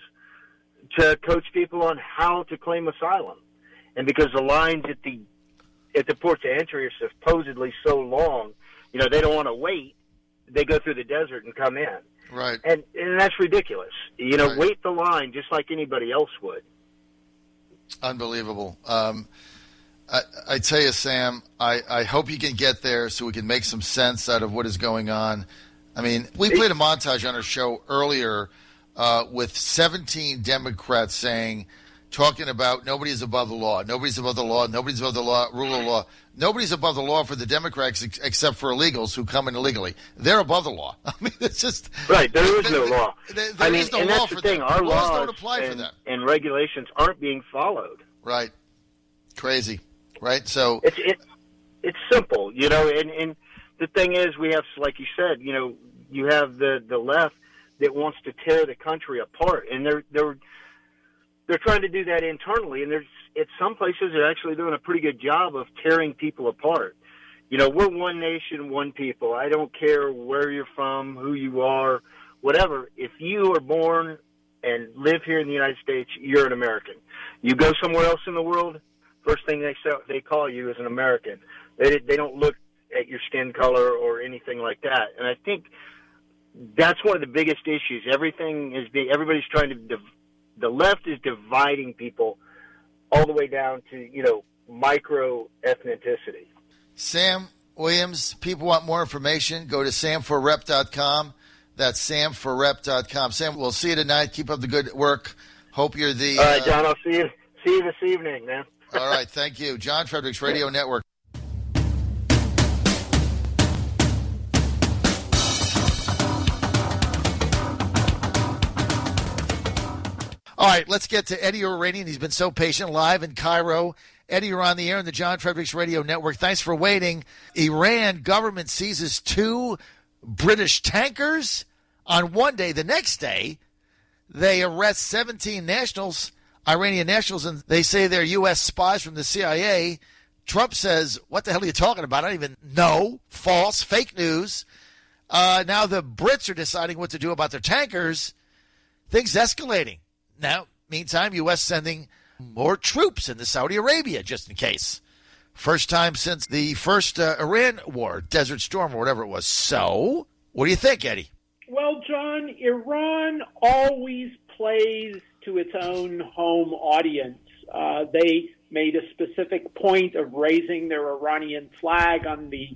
to coach people on how to claim asylum. And because the lines at the at the ports of entry are supposedly so long, you know, they don't want to wait. They go through the desert and come in. Right. And and that's ridiculous. You know, right. wait the line just like anybody else would. Unbelievable. Um, I, I tell you, Sam, I, I hope you can get there so we can make some sense out of what is going on. I mean, we played a montage on our show earlier uh, with seventeen Democrats saying, talking about nobody's above the law, nobody's above the law, nobody's above the law, rule of law. Nobody's above the law for the Democrats ex- except for illegals who come in illegally. They're above the law. I mean, it's just... Right, there is no law. There, there I mean, is no and law that's for the thing. them. Our laws laws don't apply and, for them. And regulations aren't being followed. Right. Crazy. Right? So... It's it, it's simple, you know, and, and the thing is, we have, like you said, you know, you have the, the left that wants to tear the country apart, and they're they're they're trying to do that internally, and there's at some places they're actually doing a pretty good job of tearing people apart. You know, we're one nation, one people. I don't care where you're from, who you are, whatever. If you are born and live here in the United States, you're an American. You go somewhere else in the world, first thing they say, they call you is an American. They they don't look at your skin color or anything like that. And I think that's one of the biggest issues. Everything is being, everybody's trying to, div- the left is dividing people all the way down to, you know, micro ethnicity. Sam Williams, people want more information, go to sam for rep dot com. That's sam for rep dot com. Sam, we'll see you tonight. Keep up the good work. Hope you're the... All right, uh, John, I'll see you, see you this evening, man. All right, thank you. John Fredericks Radio Network. All right, let's get to Eddie Iranian. He's been so patient, live in Cairo. Eddie, you're on the air on the John Fredericks Radio Network. Thanks for waiting. Iran government seizes two British tankers on one day. The next day, they arrest seventeen nationals, Iranian nationals, and they say they're U S spies from the C I A. Trump says, what the hell are you talking about? I don't even know. False, fake news. Uh, now the Brits are deciding what to do about their tankers. Things escalating. Now, meantime, U S sending more troops into Saudi Arabia, just in case. First time since the first uh, Iran war, Desert Storm, or whatever it was. So, what do you think, Eddie? Well, John, Iran always plays to its own home audience. Uh, they made a specific point of raising their Iranian flag on the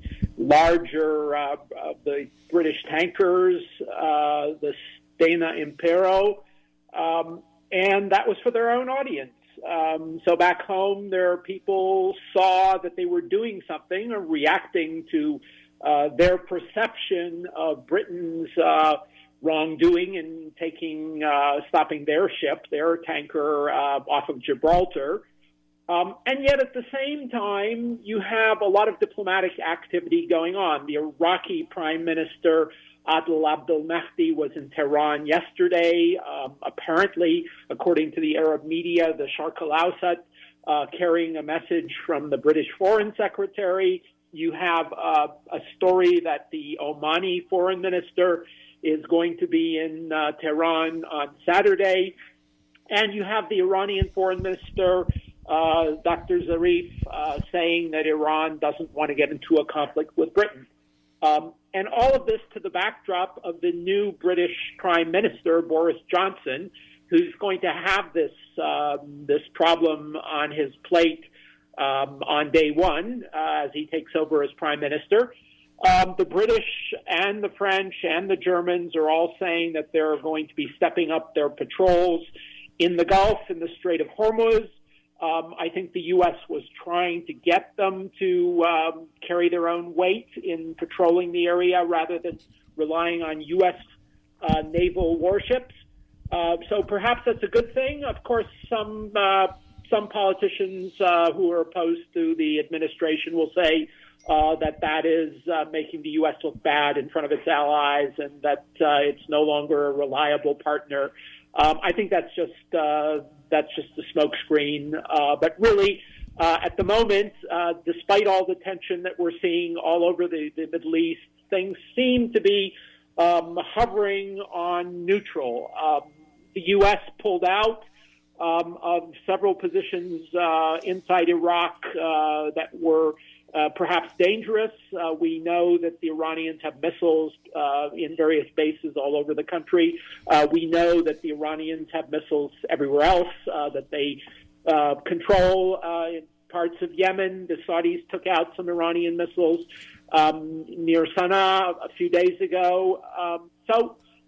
larger uh, of the British tankers, uh, the Stena Impero, um, and that was for their own audience. Um, so back home, their people saw that they were doing something or reacting to uh, their perception of Britain's uh, wrongdoing in taking, uh, stopping their ship, their tanker, uh, off of Gibraltar. Um, and yet at the same time, you have a lot of diplomatic activity going on. The Iraqi Prime Minister Adel Abdel Mahdi was in Tehran yesterday. Um, apparently, according to the Arab media, the Sharq al-Awsat uh, carrying a message from the British Foreign Secretary. You have uh, a story that the Omani Foreign Minister is going to be in uh, Tehran on Saturday. And you have the Iranian Foreign Minister, uh, Doctor Zarif, uh, saying that Iran doesn't want to get into a conflict with Britain. Um, and all of this to the backdrop of the new British Prime Minister, Boris Johnson, who's going to have this um, this problem on his plate um, on day one uh, as he takes over as Prime Minister. Um, the British and the French and the Germans are all saying that they're going to be stepping up their patrols in the Gulf, in the Strait of Hormuz. Um, I think the U S was trying to get them to um, carry their own weight in patrolling the area rather than relying on U S uh, naval warships. Uh, so perhaps that's a good thing. Of course, some uh, some politicians uh, who are opposed to the administration will say uh, that that is uh, making the U S look bad in front of its allies and that uh, it's no longer a reliable partner. Um, I think that's just uh, that's just a smokescreen. Uh, but really, uh, at the moment, uh, despite all the tension that we're seeing all over the, the Middle East, things seem to be um, hovering on neutral. Um, the U S pulled out um, of several positions uh, inside Iraq uh, that were Uh, perhaps dangerous. Uh, we know that the Iranians have missiles uh, in various bases all over the country. Uh, we know that the Iranians have missiles everywhere else uh, that they uh, control uh, in parts of Yemen. The Saudis took out some Iranian missiles um, near Sana'a a few days ago. Um, so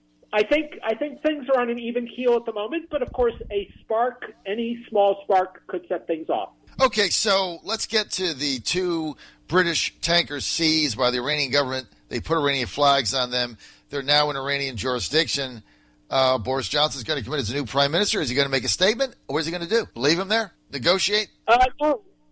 I think I think things are on an even keel at the moment, but of course a spark, any small spark could set things off. Okay, so let's get to the two British tankers seized by the Iranian government. They put Iranian flags on them. They're now in Iranian jurisdiction. Uh, Boris Johnson's going to come in as a new prime minister. Is he going to make a statement? Or what is he going to do? Leave him there? Negotiate? Uh, no.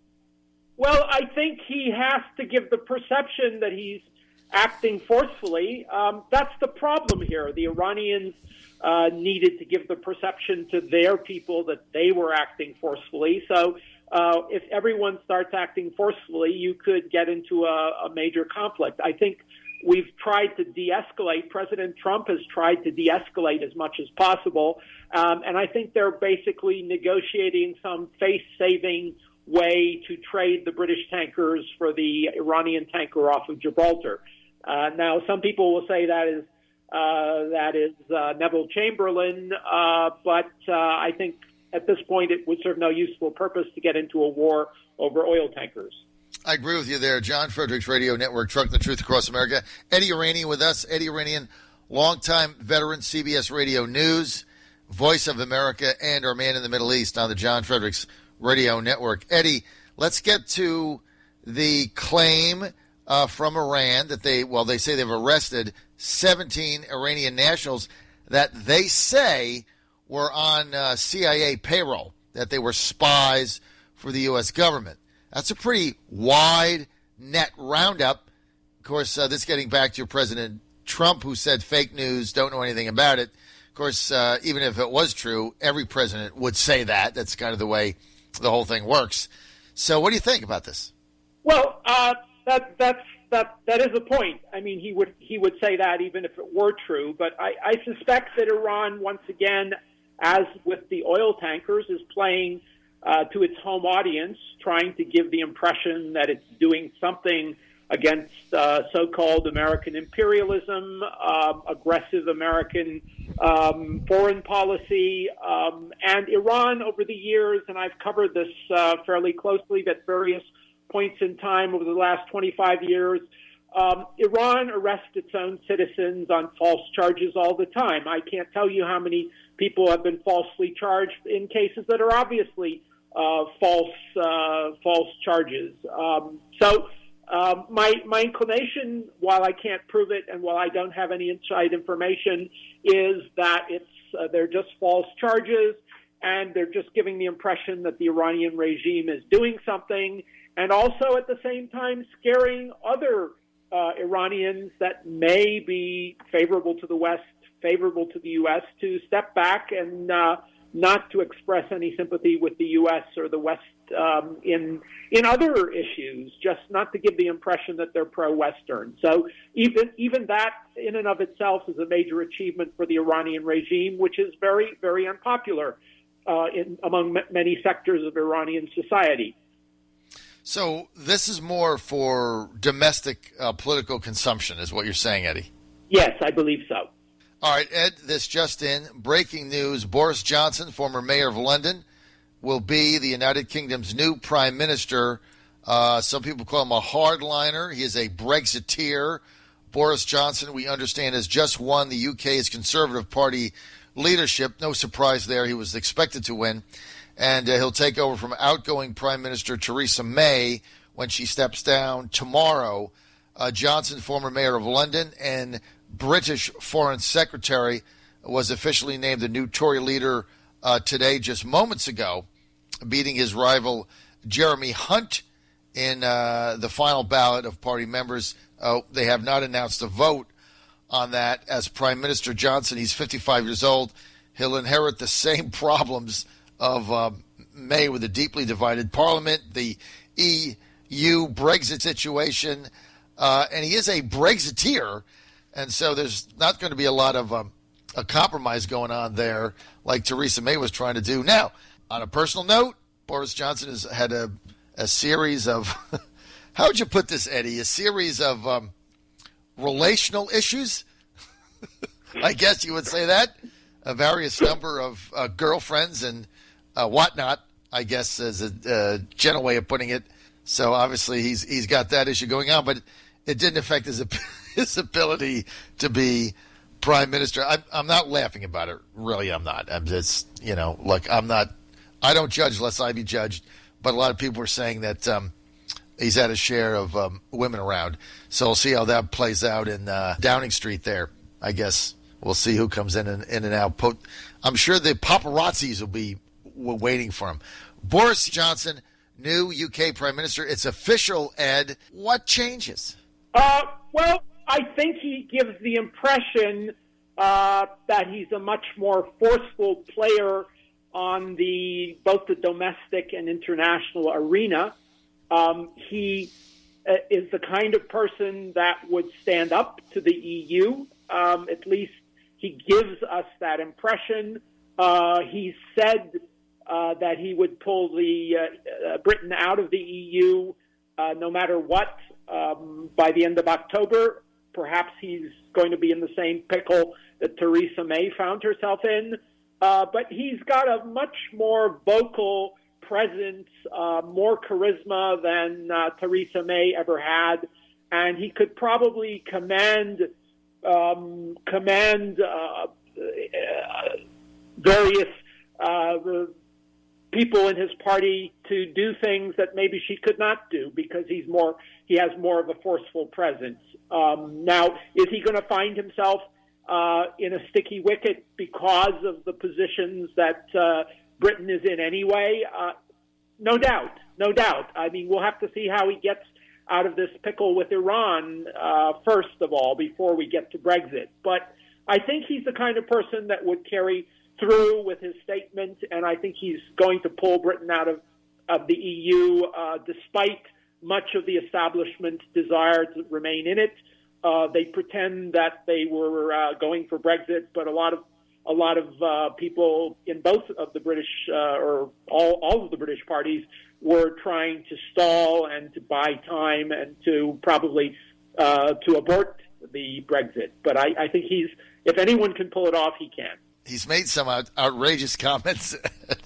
Well, I think he has to give the perception that he's acting forcefully. Um, that's the problem here. The Iranians uh, needed to give the perception to their people that they were acting forcefully. So Uh, if everyone starts acting forcefully, you could get into a, a major conflict. I think we've tried to de-escalate. President Trump has tried to de-escalate as much as possible. Um, and I think they're basically negotiating some face-saving way to trade the British tankers for the Iranian tanker off of Gibraltar. Uh, now, some people will say that is uh, that is uh, Neville Chamberlain, uh, but uh, I think at this point it would serve no useful purpose to get into a war over oil tankers. I agree with you there. John Fredericks Radio Network, Trucking the Truth Across America. Eddie Iranian with us. Eddie Iranian, longtime veteran, C B S Radio News, Voice of America, and our man in the Middle East on the John Fredericks Radio Network. Eddie, let's get to the claim uh, from Iran that they, well, they say they've arrested seventeen Iranian nationals that they say were on uh, C I A payroll, that they were spies for the U S government. That's a pretty wide net roundup. Of course, uh, this getting back to President Trump, who said fake news, don't know anything about it. Of course, uh, even if it was true, every president would say that. That's kind of the way the whole thing works. So what do you think about this? Well, uh, that that's that that is a point. I mean, he would he would say that even if it were true. But I, I suspect that Iran, once again, as with the oil tankers, is playing Uh, to its home audience, trying to give the impression that it's doing something against uh, so-called American imperialism, um, aggressive American um, foreign policy. Um, and Iran, over the years, and I've covered this uh, fairly closely at various points in time over the last twenty-five years, um, Iran arrests its own citizens on false charges all the time. I can't tell you how many people have been falsely charged in cases that are obviously Uh, false uh, false charges. Um, so um, my my inclination, while I can't prove it and while I don't have any inside information, is that it's uh, they're just false charges, and they're just giving the impression that the Iranian regime is doing something, and also at the same time scaring other uh, Iranians that may be favorable to the West, favorable to the U S, to step back and uh, not to express any sympathy with the U S or the West um, in in other issues, just not to give the impression that they're pro-Western. So even even that in and of itself is a major achievement for the Iranian regime, which is very, very unpopular uh, in among m- many sectors of Iranian society. So this is more for domestic uh, political consumption, is what you're saying, Eddie? Yes, I believe so. All right, Ed, this just in. Breaking news. Boris Johnson, former mayor of London, will be the United Kingdom's new prime minister. Uh, some people call him a hardliner. He is a Brexiteer. Boris Johnson, we understand, has just won the U K's Conservative Party leadership. No surprise there. He was expected to win. And uh, he'll take over from outgoing Prime Minister Theresa May when she steps down tomorrow. Uh, Johnson, former mayor of London and British Foreign Secretary, was officially named the new Tory leader uh, today, just moments ago, beating his rival Jeremy Hunt in uh, the final ballot of party members. Uh, they have not announced a vote on that. As Prime Minister Johnson, he's fifty-five years old. He'll inherit the same problems of uh, May with a deeply divided parliament, the E U Brexit situation, uh, and he is a Brexiteer. And so there's not going to be a lot of um, a compromise going on there like Theresa May was trying to do. Now, on a personal note, Boris Johnson has had a, a series of, how would you put this, Eddie, a series of um, relational issues? I guess you would say that. A various number of uh, girlfriends and uh, whatnot, I guess, is a uh, gentle way of putting it. So obviously he's he's got that issue going on, but it didn't affect his his ability to be prime minister. I'm, I'm not laughing about it. Really, I'm not. I'm just, you know, look, I'm not, I don't judge lest I be judged. But a lot of people are saying that um, he's had a share of um, women around. So we'll see how that plays out in uh, Downing Street there. I guess we'll see who comes in and, in and out. I'm sure the paparazzis will be waiting for him. Boris Johnson, new U K prime minister. It's official, Ed. What changes? Uh, well, I think he gives the impression uh, that he's a much more forceful player on the both the domestic and international arena. Um, he uh, is the kind of person that would stand up to the E U. Um, at least he gives us that impression. Uh, he said uh, that he would pull the uh, uh, Britain out of the E U uh, no matter what um, by the end of October. Perhaps he's going to be in the same pickle that Theresa May found herself in. Uh, but he's got a much more vocal presence, uh, more charisma than uh, Theresa May ever had. And he could probably command um, command uh, uh, various uh, people in his party to do things that maybe she could not do because he's more he has more of a forceful presence. Um, now, is he going to find himself uh, in a sticky wicket because of the positions that uh, Britain is in anyway? Uh, no doubt, no doubt. I mean, we'll have to see how he gets out of this pickle with Iran uh, first of all before we get to Brexit. But I think he's the kind of person that would carry through with his statement, and I think he's going to pull Britain out of, of the E U uh, despite much of the establishment's desire to remain in it. Uh, they pretend that they were uh, going for Brexit, but a lot of a lot of uh, people in both of the British uh, or all, all of the British parties were trying to stall and to buy time and to probably uh, to abort the Brexit. But I, I think he's, if anyone can pull it off, he can. He's made some out, outrageous comments.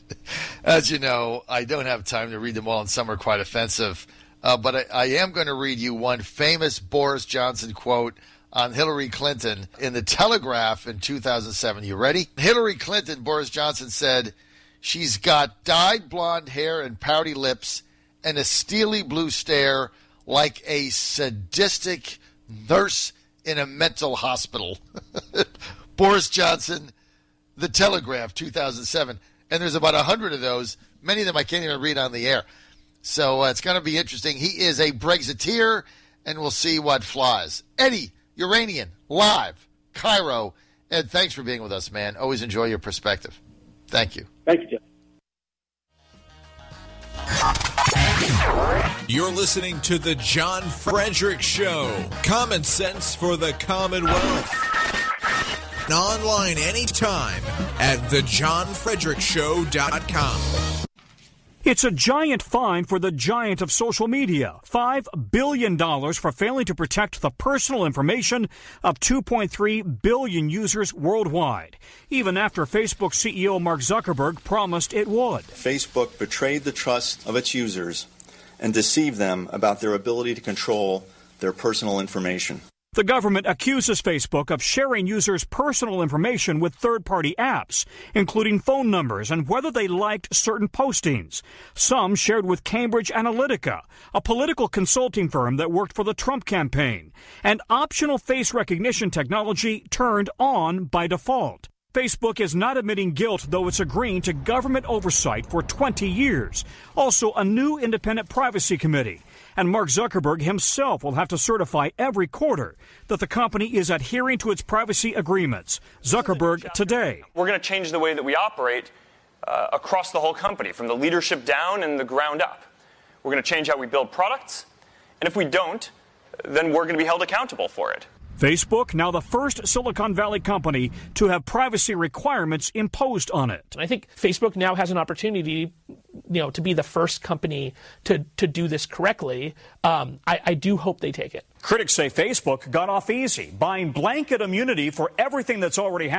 As you know, I don't have time to read them all, and some are quite offensive. Uh, but I, I am going to read you one famous Boris Johnson quote on Hillary Clinton in the Telegraph in two thousand seven. You ready? Hillary Clinton, Boris Johnson said, "She's got dyed blonde hair and pouty lips and a steely blue stare like a sadistic nurse in a mental hospital." Boris Johnson, the Telegraph, two thousand seven. And there's about one hundred of those. Many of them I can't even read on the air. So uh, it's going to be interesting. He is a Brexiteer, and we'll see what flies. Eddie, Uranian, live, Cairo. Ed, thanks for being with us, man. Always enjoy your perspective. Thank you. Thank you, Jeff. You're listening to The John Frederick Show. Common sense for the Commonwealth. Online anytime at the john frederick show dot com. It's a giant fine for the giant of social media. five billion dollars for failing to protect the personal information of two point three billion users worldwide, even after Facebook C E O Mark Zuckerberg promised it would. Facebook betrayed the trust of its users and deceived them about their ability to control their personal information. The government accuses Facebook of sharing users' personal information with third-party apps, including phone numbers and whether they liked certain postings. Some shared with Cambridge Analytica, a political consulting firm that worked for the Trump campaign, and optional face recognition technology turned on by default. Facebook is not admitting guilt, though it's agreeing to government oversight for twenty years. Also, a new independent privacy committee. And Mark Zuckerberg himself will have to certify every quarter that the company is adhering to its privacy agreements. Zuckerberg today. We're going to change the way that we operate uh, across the whole company, from the leadership down and the ground up. We're going to change how we build products. And if we don't, then we're going to be held accountable for it. Facebook, now the first Silicon Valley company to have privacy requirements imposed on it. And I think Facebook now has an opportunity, you know, to be the first company to, to do this correctly. Um, I, I do hope they take it. Critics say Facebook got off easy, buying blanket immunity for everything that's already happened.